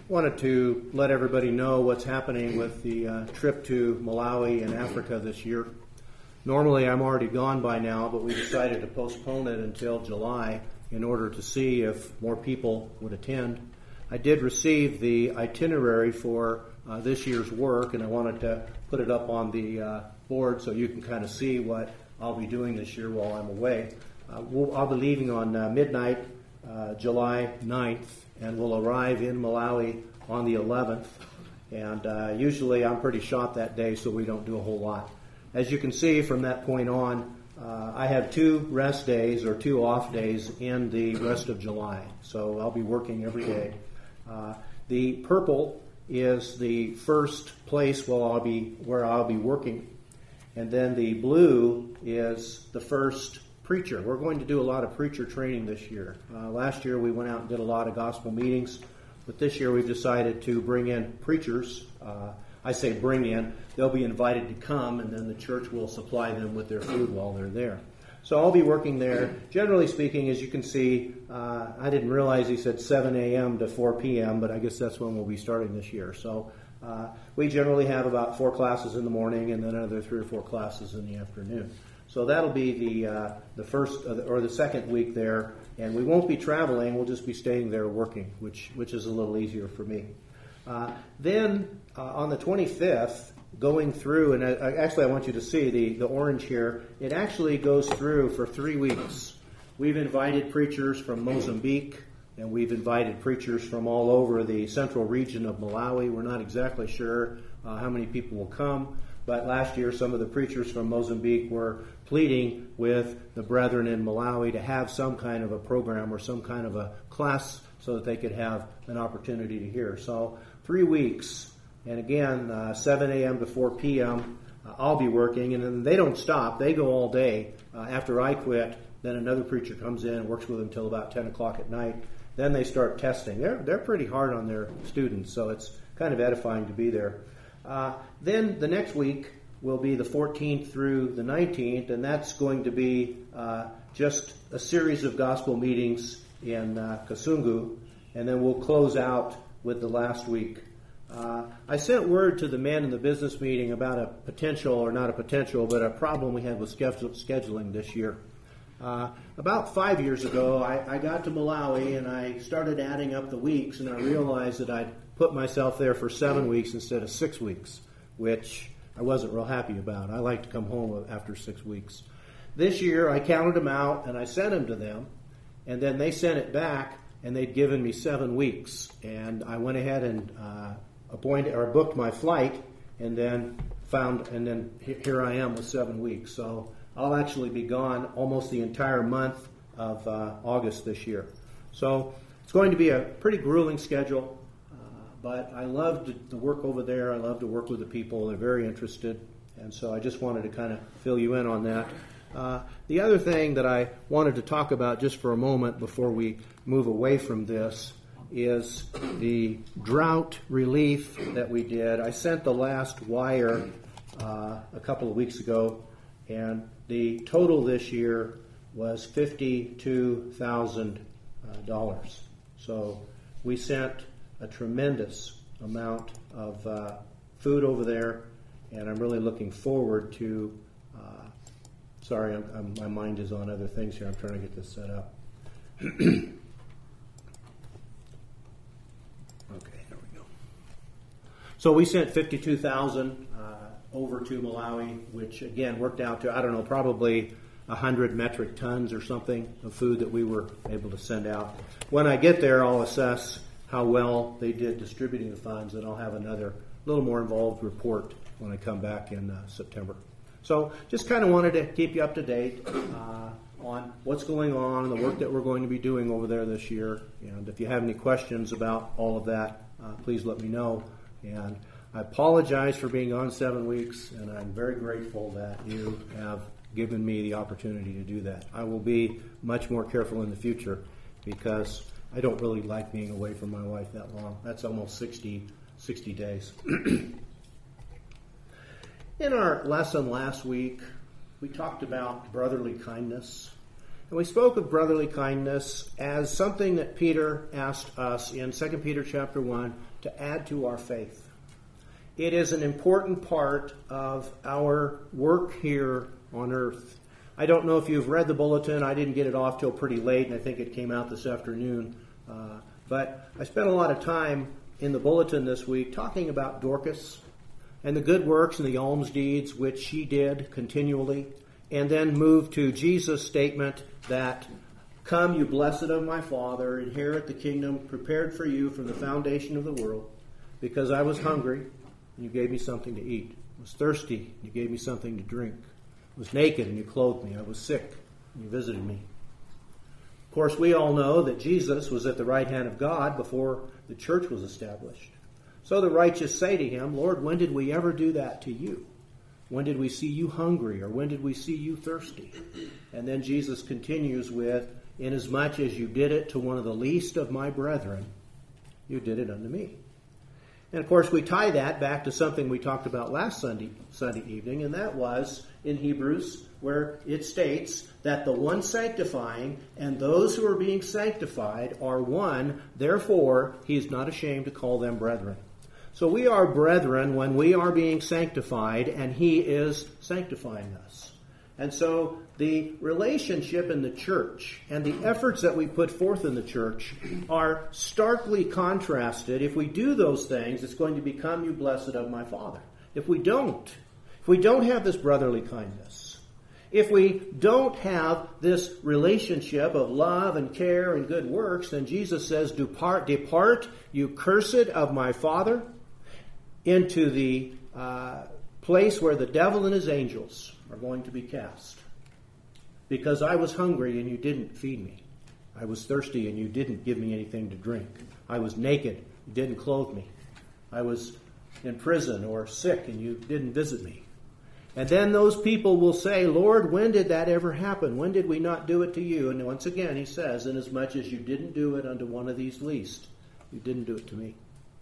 Wanted to let everybody know what's happening with the trip to Malawi and Africa this year. Normally I'm already gone by now, but we decided to postpone it until July in order to see if more people would attend. I did receive the itinerary for this year's work, and I wanted to put it up on the board so you can kind of see what I'll be doing this year while I'm away. I'll be leaving on midnight, July 9th, and we'll arrive in Malawi on the 11th. And usually I'm pretty shot that day, so we don't do a whole lot. As you can see from that point on, I have 2 rest days or 2 off days in the rest of July, so I'll be working every day. The purple is the first place where I'll be working, and then the blue is the first preacher. We're going to do a lot of preacher training this year. Last year we went out and did a lot of gospel meetings, but this year we've decided to bring in preachers. I say bring in, they'll be invited to come, and then the church will supply them with their food while they're there. So I'll be working there. Generally speaking, as you can see, I didn't realize he said 7 a.m. to 4 p.m., but I guess that's when we'll be starting this year. So we generally have about 4 classes in the morning and then another 3 or 4 classes in the afternoon. So that'll be the first or the second week there, and we won't be traveling. We'll just be staying there working, which is a little easier for me. Then on the 25th, going through, and actually I want you to see the orange here, it actually goes through for 3 weeks. We've invited preachers from Mozambique, and we've invited preachers from all over the central region of Malawi. We're not exactly sure how many people will come, but last year some of the preachers from Mozambique were pleading with the brethren in Malawi to have some kind of a program or some kind of a class so that they could have an opportunity to hear. So 3 weeks. And again, 7 a.m. to 4 p.m., I'll be working, and then they don't stop. They go all day. After I quit, then another preacher comes in and works with them until about 10 o'clock at night. Then they start testing. They're pretty hard on their students, so it's kind of edifying to be there. Then the next week will be the 14th through the 19th, and that's going to be just a series of gospel meetings in Kasungu, and then we'll close out with the last week. I sent word to the men in the business meeting about a potential, or not a potential, but a problem we had with scheduling this year. About 5 years ago, I got to Malawi and I started adding up the weeks, and I realized that I'd put myself there for 7 weeks instead of 6 weeks, which I wasn't real happy about. I like to come home after 6 weeks. This year, I counted them out and I sent them to them, and then they sent it back, and they'd given me 7 weeks, and I went ahead and booked my flight, and then here I am with 7 weeks. So I'll actually be gone almost the entire month of August this year. So it's going to be a pretty grueling schedule, but I love to work over there. I love to work with the people. They're very interested, and so I just wanted to kind of fill you in on that. The other thing that I wanted to talk about just for a moment before we move away from this is the drought relief that we did. I sent the last wire a couple of weeks ago, and the total this year was $52,000. So we sent a tremendous amount of food over there, and I'm really looking forward to sorry, my mind is on other things here. I'm trying to get this set up. Okay, there we go. So we sent 52,000 over to Malawi, which again worked out to, I don't know, probably 100 metric tons or something of food that we were able to send out. When I get there, I'll assess how well they did distributing the funds, and I'll have another little more involved report when I come back in September. So just kind of wanted to keep you up to date on what's going on and the work that we're going to be doing over there this year. And if you have any questions about all of that, please let me know. And I apologize for being on 7 weeks, and I'm very grateful that you have given me the opportunity to do that. I will be much more careful in the future because I don't really like being away from my wife that long. That's almost 60 days. In our lesson last week, we talked about brotherly kindness. And we spoke of brotherly kindness as something that Peter asked us in 2 Peter chapter 1 to add to our faith. It is an important part of our work here on earth. I don't know if you've read the bulletin. I didn't get it off till pretty late, and I think it came out this afternoon. But I spent a lot of time in the bulletin this week talking about Dorcas and the good works and the alms deeds which she did continually, and then moved to Jesus' statement that, "Come, you blessed of my Father, inherit the kingdom prepared for you from the foundation of the world, because I was hungry, and you gave me something to eat. I was thirsty, and you gave me something to drink. I was naked, and you clothed me. I was sick, and you visited me." Of course, we all know that Jesus was at the right hand of God before the church was established. So the righteous say to him, "Lord, when did we ever do that to you? When did we see you hungry, or when did we see you thirsty?" And then Jesus continues with, "Inasmuch as you did it to one of the least of my brethren, you did it unto me." And of course, we tie that back to something we talked about last Sunday evening, and that was in Hebrews, where it states that the one sanctifying and those who are being sanctified are one. Therefore, he is not ashamed to call them brethren. So we are brethren when we are being sanctified, and he is sanctifying us. And so the relationship in the church and the efforts that we put forth in the church are starkly contrasted. If we do those things, it's going to become you blessed of my Father. If we don't have this brotherly kindness, if we don't have this relationship of love and care and good works, then Jesus says, depart, you cursed of my Father, into the place where the devil and his angels are going to be cast. Because I was hungry and you didn't feed me. I was thirsty and you didn't give me anything to drink. I was naked, you didn't clothe me. I was in prison or sick and you didn't visit me. And then those people will say, "Lord, when did that ever happen? When did we not do it to you?" And once again he says, "Inasmuch as you didn't do it unto one of these least, you didn't do it to me."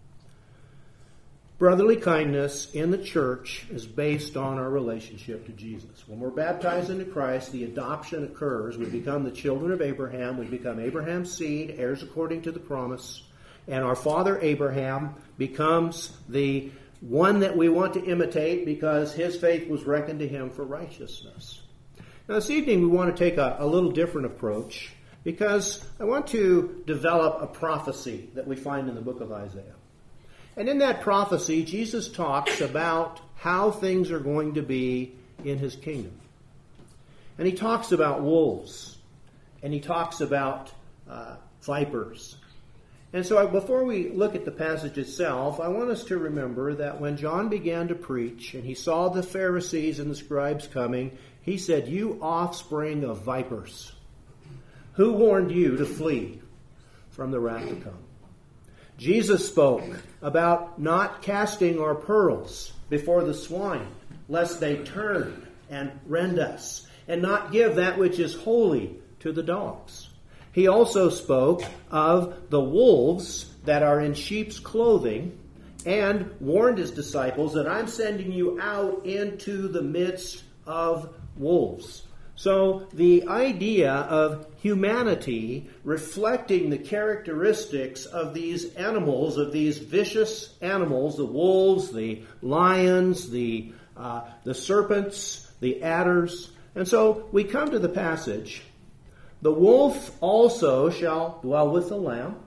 Brotherly kindness in the church is based on our relationship to Jesus. When we're baptized into Christ, the adoption occurs. We become the children of Abraham. We become Abraham's seed, heirs according to the promise. And our father Abraham becomes the one that we want to imitate because his faith was reckoned to him for righteousness. Now this evening we want to take a little different approach because I want to develop a prophecy that we find in the book of Isaiah. And in that prophecy, Jesus talks about how things are going to be in his kingdom. And he talks about wolves. And he talks about vipers. And so before we look at the passage itself, I want us to remember that when John began to preach and he saw the Pharisees and the scribes coming, he said, "You offspring of vipers, who warned you to flee from the wrath to come?" Jesus spoke about not casting our pearls before the swine, lest they turn and rend us, and not give that which is holy to the dogs. He also spoke of the wolves that are in sheep's clothing, and warned his disciples that I'm sending you out into the midst of wolves. So the idea of humanity reflecting the characteristics of these animals, of these vicious animals, the wolves, the lions, the serpents, the adders. And so we come to the passage. The wolf also shall dwell with the lamb.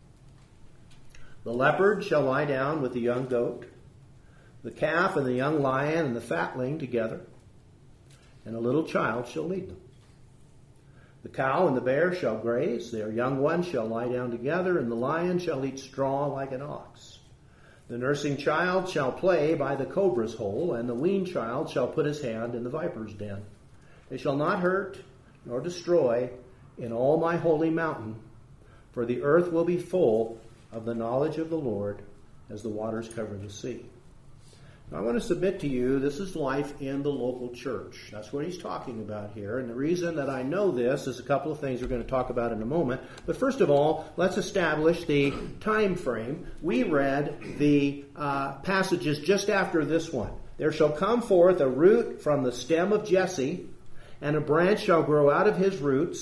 The leopard shall lie down with the young goat. The calf and the young lion and the fatling together. And a little child shall lead them. The cow and the bear shall graze, their young ones shall lie down together, and the lion shall eat straw like an ox. The nursing child shall play by the cobra's hole, and the weaned child shall put his hand in the viper's den. They shall not hurt nor destroy in all my holy mountain, for the earth will be full of the knowledge of the Lord as the waters cover the sea. I want to submit to you, this is life in the local church. That's what he's talking about here. And the reason that I know this is a couple of things we're going to talk about in a moment. But first of all, let's establish the time frame. We read the passages just after this one. There shall come forth a root from the stem of Jesse, and a branch shall grow out of his roots.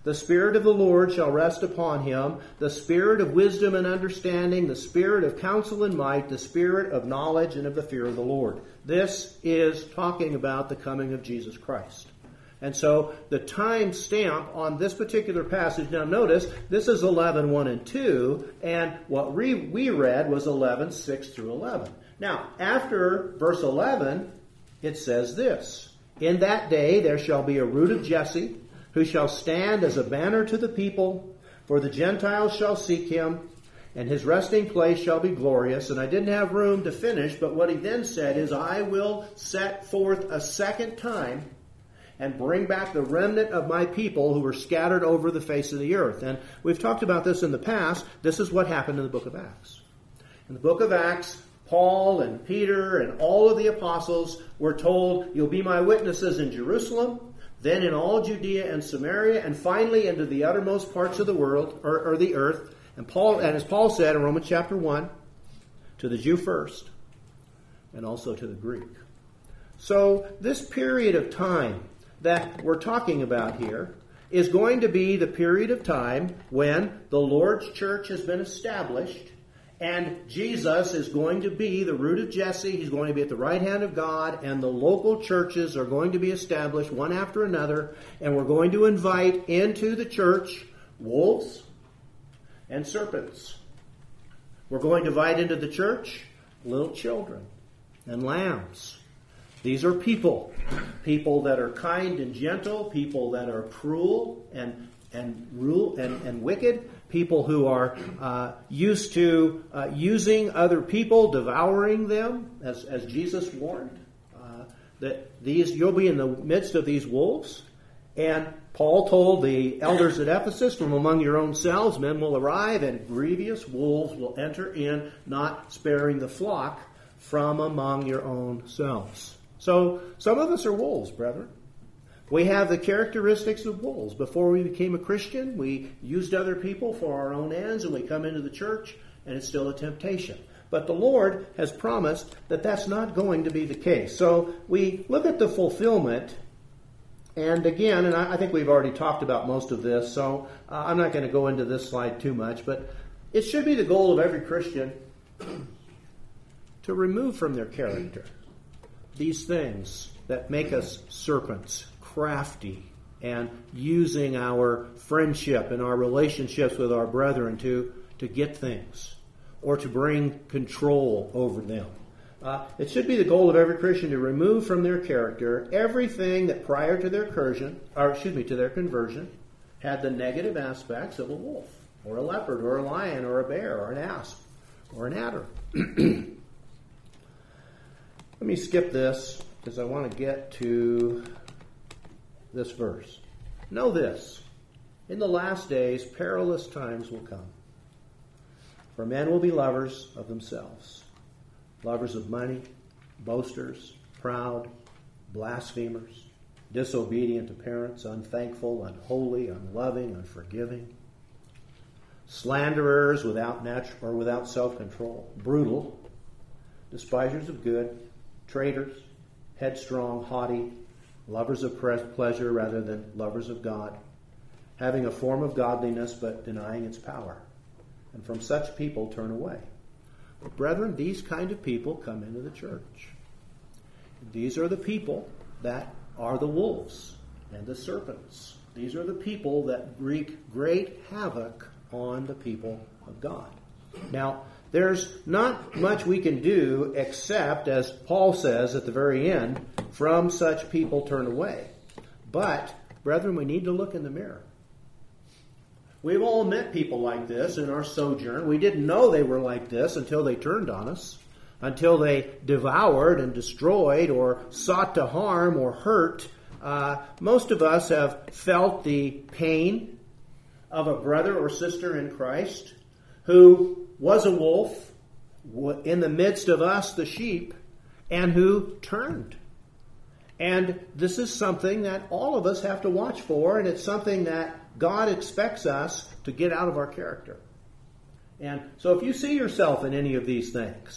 The Spirit of the Lord shall rest upon him, the Spirit of wisdom and understanding, the Spirit of counsel and might, the Spirit of knowledge and of the fear of the Lord. This is talking about the coming of Jesus Christ. And so the time stamp on this particular passage, now notice, this is 11:1 and 2, and what we read was 11:6 through 11. Now, after verse 11, it says this, In that day there shall be a root of Jesse, who shall stand as a banner to the people, for the Gentiles shall seek him, and his resting place shall be glorious. And I didn't have room to finish, but what he then said is, I will set forth a second time and bring back the remnant of my people who were scattered over the face of the earth. And we've talked about this in the past. This is what happened in the book of Acts. In the book of Acts, Paul and Peter and all of the apostles were told, you'll be my witnesses in Jerusalem, then in all Judea and Samaria, and finally into the uttermost parts of the world, or the earth. And as Paul said in Romans chapter 1, to the Jew first, and also to the Greek. So this period of time that we're talking about here is going to be the period of time when the Lord's church has been established, and Jesus is going to be the root of Jesse. He's going to be at the right hand of God, and the local churches are going to be established one after another, and we're going to invite into the church wolves and serpents. We're going to invite into the church little children and lambs. These are people that are kind and gentle, people that are cruel and wicked, people who are used to using other people, devouring them, as Jesus warned. You'll be in the midst of these wolves. And Paul told the elders at Ephesus, from among your own selves men will arrive, and grievous wolves will enter in, not sparing the flock from among your own selves. So some of us are wolves, brethren. We have the characteristics of wolves. Before we became a Christian, we used other people for our own ends, and we come into the church, and it's still a temptation. But the Lord has promised that that's not going to be the case. So we look at the fulfillment, and again, and I think we've already talked about most of this, so I'm not going to go into this slide too much, but it should be the goal of every Christian to remove from their character these things that make us serpents, crafty, and using our friendship and our relationships with our brethren to get things or to bring control over them. It should be the goal of every Christian to remove from their character everything that prior to their conversion had the negative aspects of a wolf or a leopard or a lion or a bear or an asp or an adder. Let me skip this because I want to get to this verse. Know this, in the last days perilous times will come. For men will be lovers of themselves, lovers of money, boasters, proud, blasphemers, disobedient to parents, unthankful, unholy, unloving, unforgiving, slanderers without self-control, brutal, despisers of good, traitors, headstrong, haughty, lovers of pleasure rather than lovers of God, having a form of godliness but denying its power. And from such people turn away. But brethren, these kind of people come into the church. These are the people that are the wolves and the serpents. These are the people that wreak great havoc on the people of God. Now, there's not much we can do except, as Paul says at the very end, from such people turn away. But, brethren, we need to look in the mirror. We've all met people like this in our sojourn. We didn't know they were like this until they turned on us, until they devoured and destroyed or sought to harm or hurt. Most of us have felt the pain of a brother or sister in Christ who was a wolf in the midst of us, the sheep, and who turned. And this is something that all of us have to watch for, and it's something that God expects us to get out of our character. And so if you see yourself in any of these things,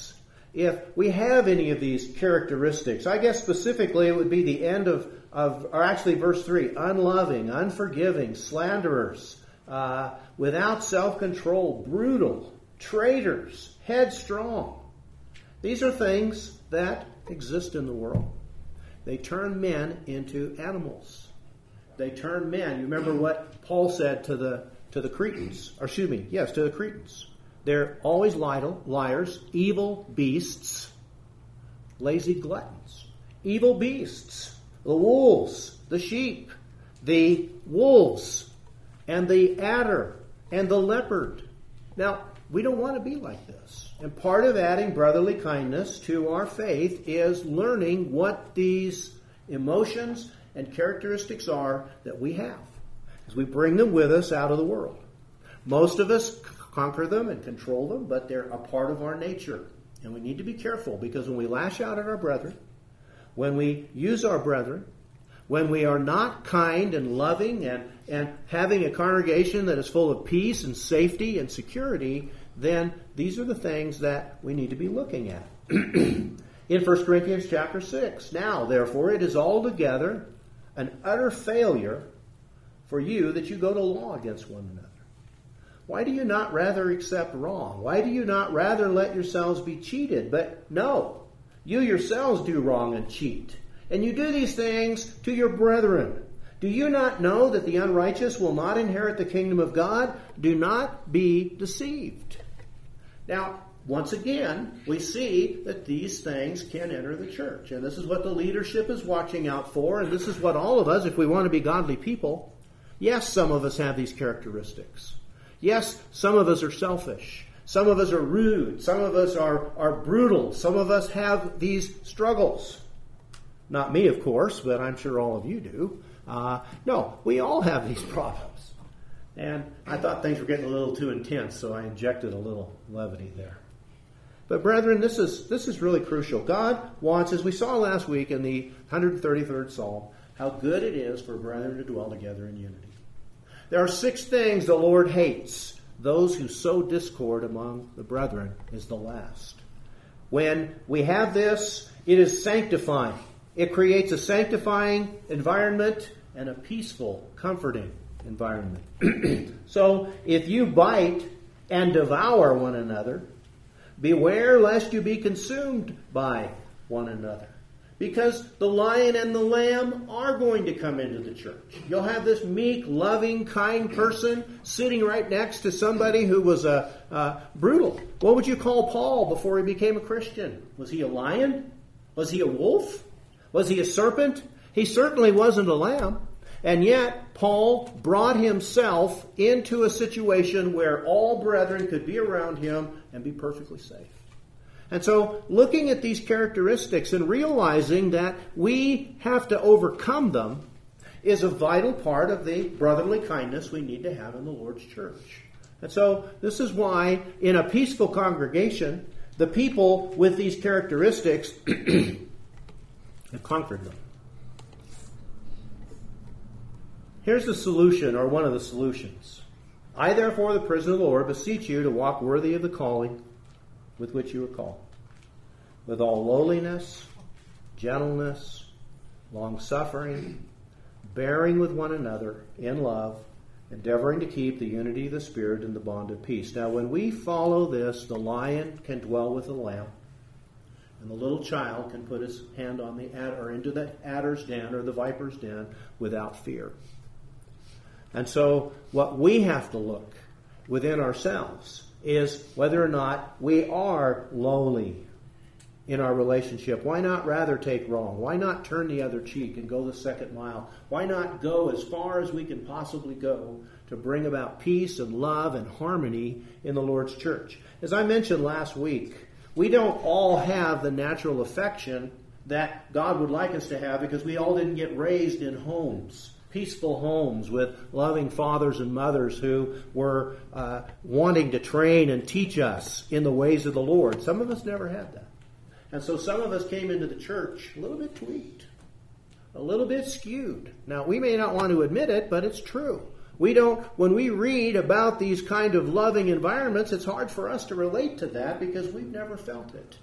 if we have any of these characteristics. I guess specifically it would be the end or actually verse 3, unloving, unforgiving, slanderers, without self-control, brutal, traitors, headstrong. These are things that exist in the world. They turn men into animals. They turn men. You remember what Paul said to the Cretans? Or excuse me, yes, to the Cretans. They're always liars, evil beasts, lazy gluttons. Evil beasts, the wolves, the sheep, the wolves, and the adder, and the leopard. Now, we don't want to be like this. And part of adding brotherly kindness to our faith is learning what these emotions and characteristics are that we have, as we bring them with us out of the world. Most of us conquer them and control them, but they're a part of our nature. And we need to be careful, because when we lash out at our brethren, when we use our brethren, when we are not kind and loving and having a congregation that is full of peace and safety and security, then these are the things that we need to be looking at. In 1 Corinthians chapter 6, now, therefore, it is altogether an utter failure for you that you go to law against one another. Why do you not rather accept wrong? Why do you not rather let yourselves be cheated? But no, you yourselves do wrong and cheat. And you do these things to your brethren. Do you not know that the unrighteous will not inherit the kingdom of God? Do not be deceived. Now, once again, we see that these things can enter the church. And this is what the leadership is watching out for. And this is what all of us, if we want to be godly people, yes, some of us have these characteristics. Yes, some of us are selfish. Some of us are rude. Some of us are brutal. Some of us have these struggles. Not me, of course, but I'm sure all of you do. No, we all have these problems. And I thought things were getting a little too intense, so I injected a little levity there. But brethren, this is really crucial. God wants, as we saw last week in the 133rd Psalm, how good it is for brethren to dwell together in unity. There are 6 things the Lord hates. Those who sow discord among the brethren is the last. When we have this, it is sanctifying. It creates a sanctifying environment and a peaceful, comforting environment. So, if you bite and devour one another, beware lest you be consumed by one another. Because the lion and the lamb are going to come into the church. You'll have this meek, loving, kind person sitting right next to somebody who was brutal. What would you call Paul before he became a Christian? Was he a lion? Was he a wolf? Was he a serpent? He certainly wasn't a lamb. And yet, Paul brought himself into a situation where all brethren could be around him and be perfectly safe. And so, looking at these characteristics and realizing that we have to overcome them is a vital part of the brotherly kindness we need to have in the Lord's church. And so, this is why, in a peaceful congregation, the people with these characteristics have conquered them. Here's the solution, or one of the solutions. I, therefore, the prisoner of the Lord, beseech you to walk worthy of the calling with which you were called, with all lowliness, gentleness, long-suffering, bearing with one another in love, endeavoring to keep the unity of the Spirit in the bond of peace. Now, when we follow this, the lion can dwell with the lamb, and the little child can put his hand on the adder, or into the adder's den or the viper's den without fear. And so, what we have to look within ourselves is whether or not we are lowly in our relationship. Why not rather take wrong? Why not turn the other cheek and go the second mile? Why not go as far as we can possibly go to bring about peace and love and harmony in the Lord's church? As I mentioned last week, we don't all have the natural affection that God would like us to have, because we all didn't get raised in homes, peaceful homes with loving fathers and mothers who were wanting to train and teach us in the ways of the Lord. Some of us never had that. And so some of us came into the church a little bit tweaked, a little bit skewed. Now, we may not want to admit it, but it's true. When we read about these kind of loving environments, it's hard for us to relate to that because we've never felt it.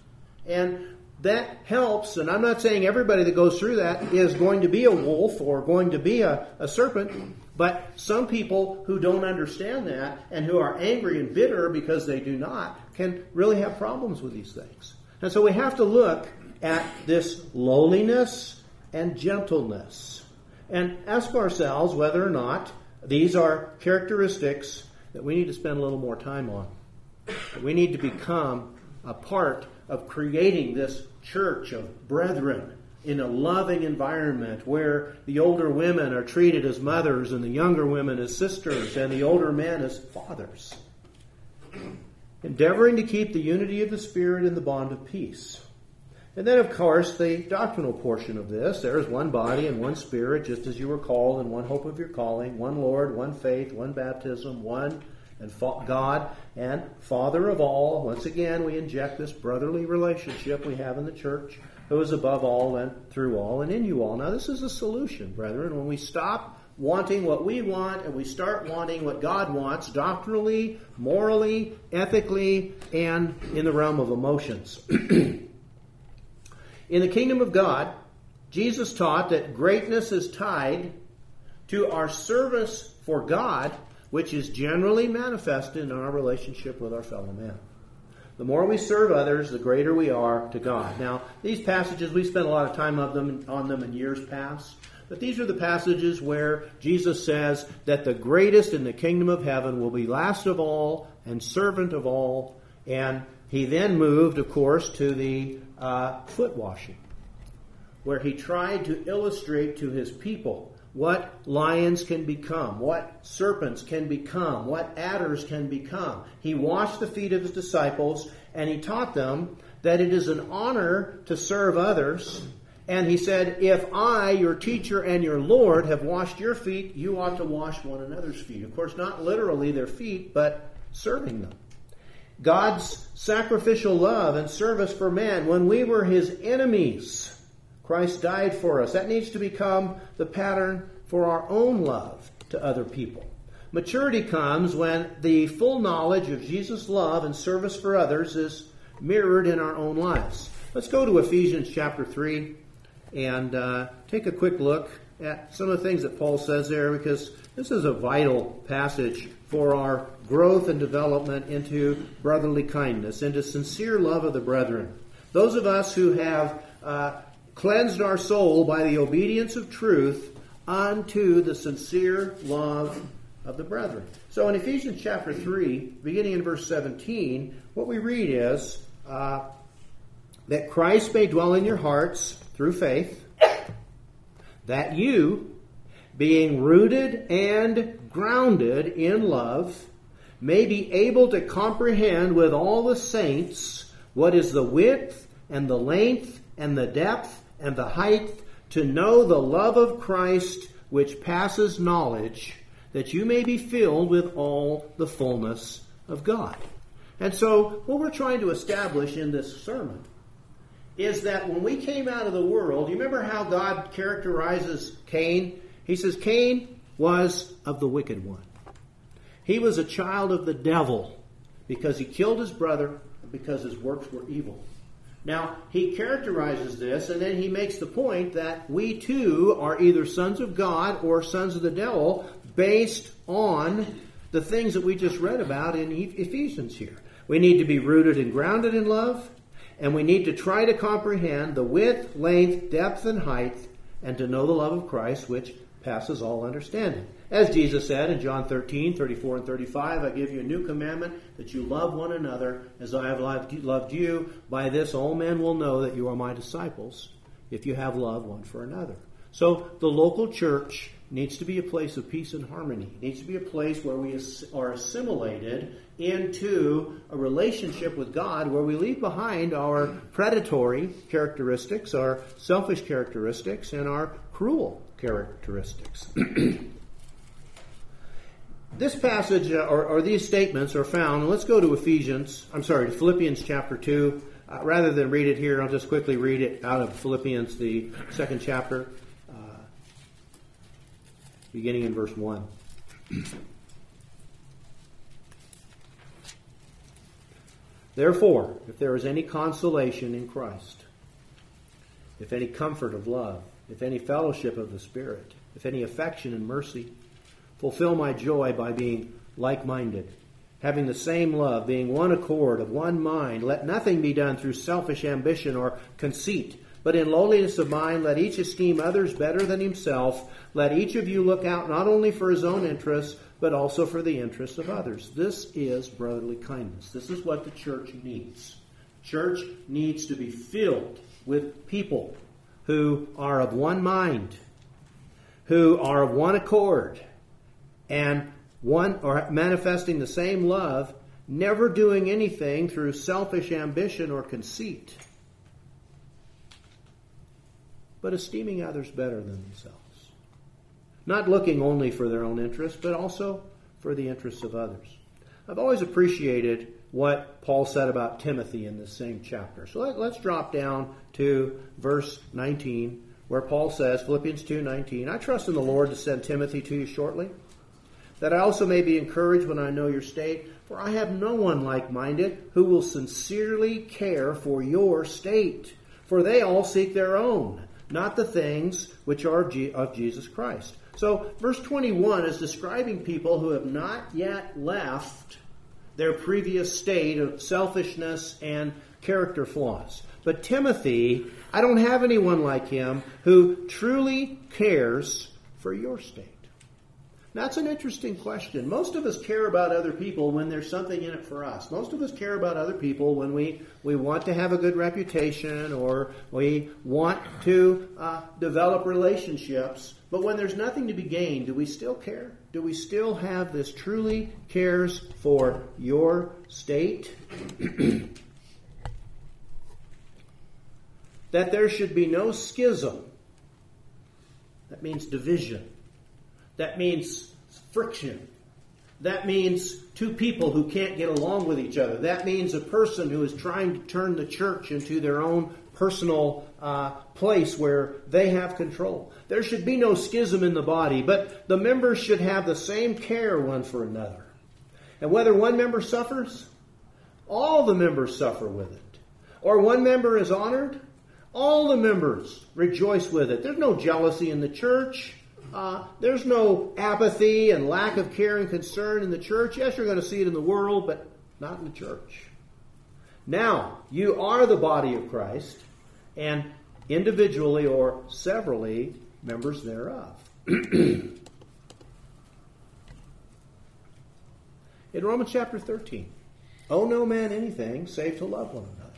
And that helps, and I'm not saying everybody that goes through that is going to be a wolf or going to be a serpent, but some people who don't understand that and who are angry and bitter because they do not can really have problems with these things. And so we have to look at this lowliness and gentleness and ask ourselves whether or not these are characteristics that we need to spend a little more time on. We need to become a part of creating this church of brethren in a loving environment where the older women are treated as mothers and the younger women as sisters and the older men as fathers. Endeavoring to keep the unity of the Spirit in the bond of peace. And then, of course, the doctrinal portion of this. There is one body and one Spirit, just as you were called, and one hope of your calling, one Lord, one faith, one baptism, one and God and Father of all. Once again, we inject this brotherly relationship we have in the church, who is above all and through all and in you all. Now, this is a solution, brethren. When we stop wanting what we want and we start wanting what God wants, doctrinally, morally, ethically, and in the realm of emotions. In the kingdom of God, Jesus taught that greatness is tied to our service for God, which is generally manifested in our relationship with our fellow man. The more we serve others, the greater we are to God. Now, these passages, we spent a lot of time on them in years past, but these are the passages where Jesus says that the greatest in the kingdom of heaven will be last of all and servant of all. And he then moved, of course, to the foot washing, where he tried to illustrate to his people what lions can become, what serpents can become, what adders can become. He washed the feet of his disciples, and he taught them that it is an honor to serve others. And he said, if I, your teacher and your Lord, have washed your feet, you ought to wash one another's feet. Of course, not literally their feet, but serving them. God's sacrificial love and service for man. When we were his enemies, Christ died for us. That needs to become the pattern for our own love to other people. Maturity comes when the full knowledge of Jesus' love and service for others is mirrored in our own lives. Let's go to Ephesians chapter 3 and take a quick look at some of the things that Paul says there, because this is a vital passage for our growth and development into brotherly kindness, into sincere love of the brethren. Those of us who have cleansed our soul by the obedience of truth unto the sincere love of the brethren. So in Ephesians chapter 3, beginning in verse 17, what we read is that Christ may dwell in your hearts through faith, that you, being rooted and grounded in love, may be able to comprehend with all the saints what is the width and the length and the depth and the height, to know the love of Christ which passes knowledge, that you may be filled with all the fullness of God. And so what we're trying to establish in this sermon is that when we came out of the world, you remember how God characterizes Cain? He says Cain was of the wicked one. He was a child of the devil because he killed his brother, because his works were evil. Now, he characterizes this, and then he makes the point that we too are either sons of God or sons of the devil based on the things that we just read about in Ephesians here. We need to be rooted and grounded in love, and we need to try to comprehend the width, length, depth, and height, and to know the love of Christ, which passes all understanding. As Jesus said in John 13, 34 and 35, I give you a new commandment, that you love one another as I have loved you. By this all men will know that you are my disciples, if you have love one for another. So the local church needs to be a place of peace and harmony. It needs to be a place where we are assimilated into a relationship with God, where we leave behind our predatory characteristics, our selfish characteristics, and our cruel characteristics. This passage, or these statements are found, and let's go to Philippians chapter 2. Rather than read it here, I'll just quickly read it out of Philippians, the second chapter, beginning in verse 1. Therefore, if there is any consolation in Christ, if any comfort of love, if any fellowship of the Spirit, if any affection and mercy, fulfill my joy by being like-minded, having the same love, being one accord, of one mind. Let nothing be done through selfish ambition or conceit, but in lowliness of mind let each esteem others better than himself. Let each of you look out not only for his own interests, but also for the interests of others. This is brotherly kindness. This is what the church needs. Church needs to be filled with people who are of one mind, who are of one accord, and one or manifesting the same love, never doing anything through selfish ambition or conceit, but esteeming others better than themselves. Not looking only for their own interests, but also for the interests of others. I've always appreciated what Paul said about Timothy in this same chapter. So let's drop down to verse 19, where Paul says, Philippians 2:19, I trust in the Lord to send Timothy to you shortly, that I also may be encouraged when I know your state, for I have no one like-minded who will sincerely care for your state. For they all seek their own, not the things which are of Jesus Christ. So verse 21 is describing people who have not yet left their previous state of selfishness and character flaws. But Timothy, I don't have anyone like him who truly cares for your state. That's an interesting question. Most of us care about other people when there's something in it for us. Most of us care about other people when we want to have a good reputation or we want to develop relationships. But when there's nothing to be gained, do we still care? Do we still have this truly cares for your state? That there should be no schism. That means division. That means friction. That means two people who can't get along with each other. That means a person who is trying to turn the church into their own personal place where they have control. There should be no schism in the body, but the members should have the same care one for another. And whether one member suffers, all the members suffer with it. Or one member is honored, all the members rejoice with it. There's no jealousy in the church. There's no apathy and lack of care and concern in the church. Yes, you're going to see it in the world, but not in the church. Now, you are the body of Christ, and individually or severally, members thereof. In Romans chapter 13, owe no man anything save to love one another.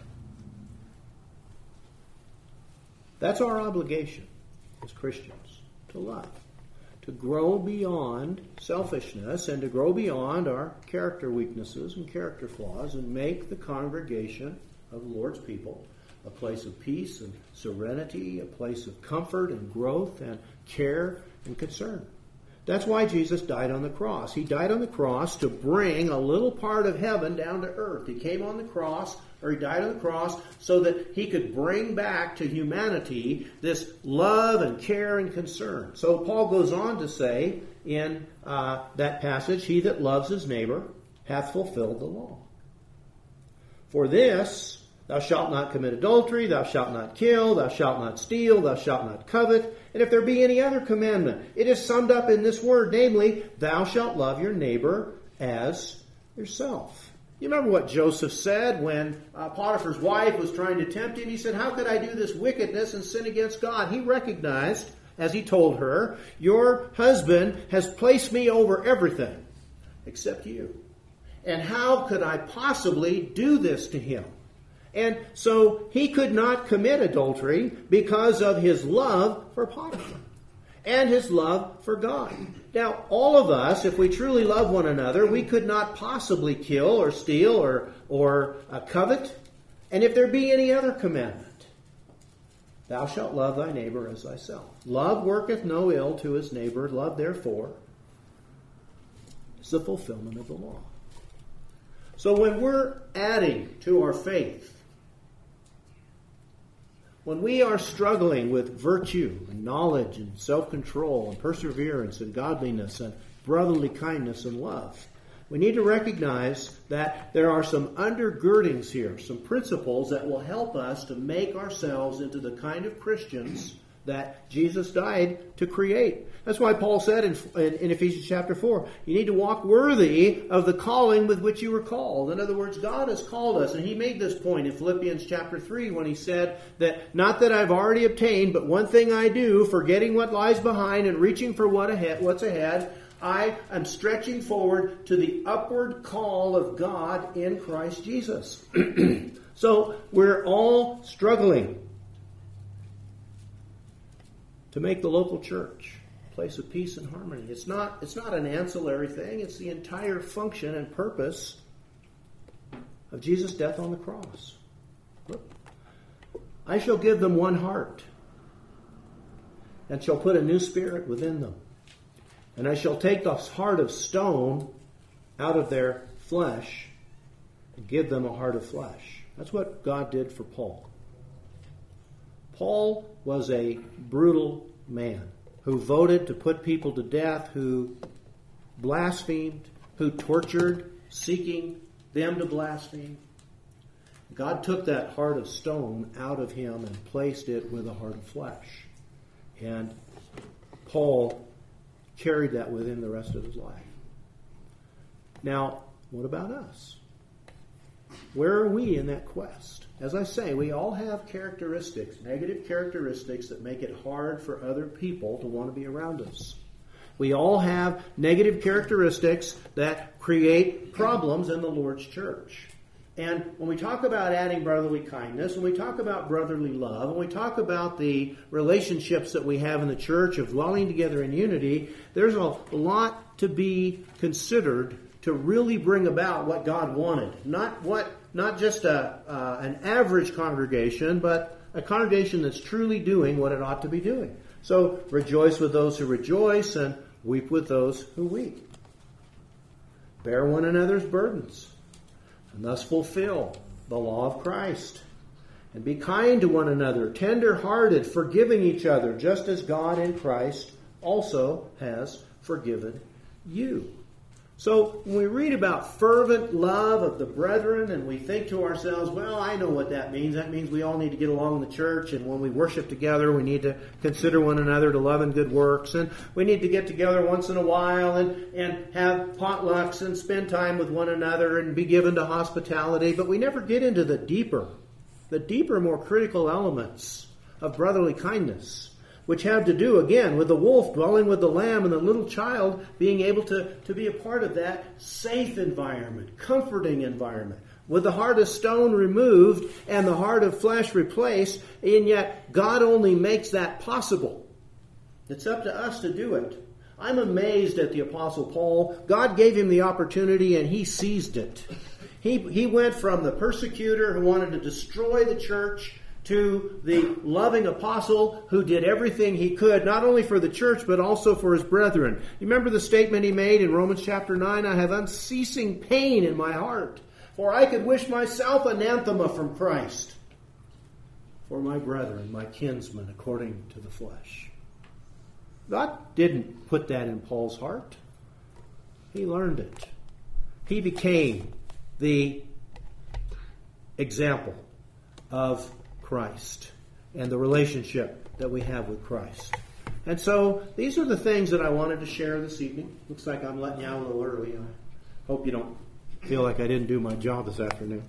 That's our obligation as Christians, to love. To grow beyond selfishness and to grow beyond our character weaknesses and character flaws and make the congregation of the Lord's people a place of peace and serenity, a place of comfort and growth and care and concern. That's why Jesus died on the cross. He died on the cross to bring a little part of heaven down to earth. He came on the cross, or he died on the cross, so that he could bring back to humanity this love and care and concern. So Paul goes on to say in that passage, he that loves his neighbor hath fulfilled the law. For this, thou shalt not commit adultery, thou shalt not kill, thou shalt not steal, thou shalt not covet. And if there be any other commandment, it is summed up in this word, namely, thou shalt love your neighbor as yourself. You remember what Joseph said when Potiphar's wife was trying to tempt him? He said, how could I do this wickedness and sin against God? He recognized, as he told her, your husband has placed me over everything except you. And how could I possibly do this to him? And so he could not commit adultery because of his love for Potiphar and his love for God. Now, all of us, if we truly love one another, we could not possibly kill or steal or covet. And if there be any other commandment, thou shalt love thy neighbor as thyself. Love worketh no ill to his neighbor. Love, therefore, is the fulfillment of the law. So when we're adding to our faith, when we are struggling with virtue and knowledge and self-control and perseverance and godliness and brotherly kindness and love, we need to recognize that there are some undergirdings here, some principles that will help us to make ourselves into the kind of Christians that Jesus died to create. That's why Paul said in Ephesians chapter 4, you need to walk worthy of the calling with which you were called. In other words, God has called us, and he made this point in Philippians chapter 3 when he said that, not that I've already obtained, but one thing I do, forgetting what lies behind and reaching for what's ahead, I am stretching forward to the upward call of God in Christ Jesus. So we're all struggling to make the local church a place of peace and harmony. It's not an ancillary thing. It's the entire function and purpose of Jesus' death on the cross. Look, I shall give them one heart, and shall put a new spirit within them. And I shall take the heart of stone out of their flesh and give them a heart of flesh. That's what God did for Paul. Paul was a brutal man who voted to put people to death, who blasphemed, who tortured, seeking them to blaspheme. God took that heart of stone out of him and placed it with a heart of flesh. And Paul carried that with him the rest of his life. Now, what about us? Where are we in that quest? As I say, we all have characteristics, negative characteristics that make it hard for other people to want to be around us. We all have negative characteristics that create problems in the Lord's church. And when we talk about adding brotherly kindness, when we talk about brotherly love, when we talk about the relationships that we have in the church of dwelling together in unity, there's a lot to be considered to really bring about what God wanted. Not just an average congregation, but a congregation that's truly doing what it ought to be doing. So rejoice with those who rejoice and weep with those who weep. Bear one another's burdens, and thus fulfill the law of Christ. And be kind to one another, tender-hearted, forgiving each other, just as God in Christ also has forgiven you. So when we read about fervent love of the brethren and we think to ourselves, well, I know what that means. That means we all need to get along in the church, and when we worship together, we need to consider one another to love and good works, and we need to get together once in a while and have potlucks and spend time with one another and be given to hospitality. But we never get into the deeper, more critical elements of brotherly kindness, which have to do, again, with the wolf dwelling with the lamb and the little child being able to be a part of that safe environment, comforting environment, with the heart of stone removed and the heart of flesh replaced, and yet God only makes that possible. It's up to us to do it. I'm amazed at the Apostle Paul. God gave him the opportunity and he seized it. He went from the persecutor who wanted to destroy the church to the loving apostle who did everything he could, not only for the church, but also for his brethren. You remember the statement he made in Romans chapter 9, I have unceasing pain in my heart, for I could wish myself anathema from Christ for my brethren, my kinsmen, according to the flesh. God didn't put that in Paul's heart. He learned it. He became the example of Christ and the relationship that we have with Christ. And so these are the things that I wanted to share this evening. Looks like I'm letting you out a little early. I hope you don't feel like I didn't do my job this afternoon.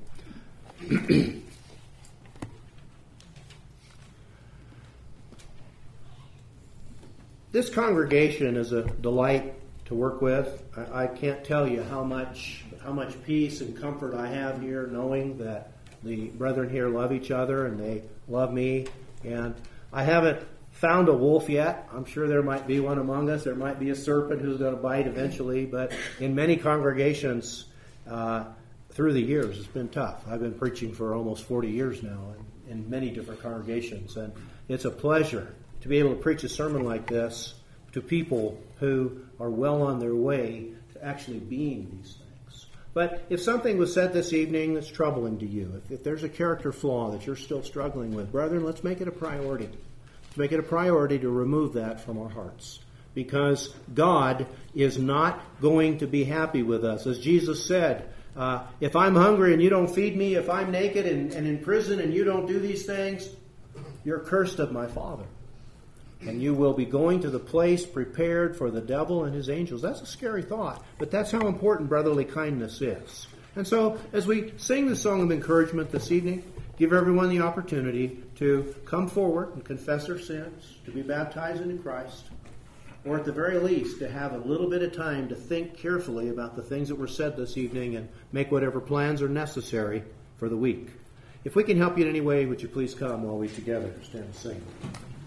This congregation is a delight to work with. I can't tell you how much peace and comfort I have here knowing that the brethren here love each other and they love me. And I haven't found a wolf yet. I'm sure there might be one among us. There might be a serpent who's going to bite eventually. But in many congregations through the years, it's been tough. I've been preaching for almost 40 years now in many different congregations. And it's a pleasure to be able to preach a sermon like this to people who are well on their way to actually being these things. But if something was said this evening that's troubling to you, if there's a character flaw that you're still struggling with, brethren, let's make it a priority. Let's make it a priority to remove that from our hearts. because God is not going to be happy with us. As Jesus said, if I'm hungry and you don't feed me, if I'm naked and in prison and you don't do these things, you're cursed of my Father. And you will be going to the place prepared for the devil and his angels. That's a scary thought, but that's how important brotherly kindness is. And so, as we sing the song of encouragement this evening, give everyone the opportunity to come forward and confess their sins, to be baptized into Christ, or at the very least, to have a little bit of time to think carefully about the things that were said this evening and make whatever plans are necessary for the week. If we can help you in any way, would you please come while we together stand and sing.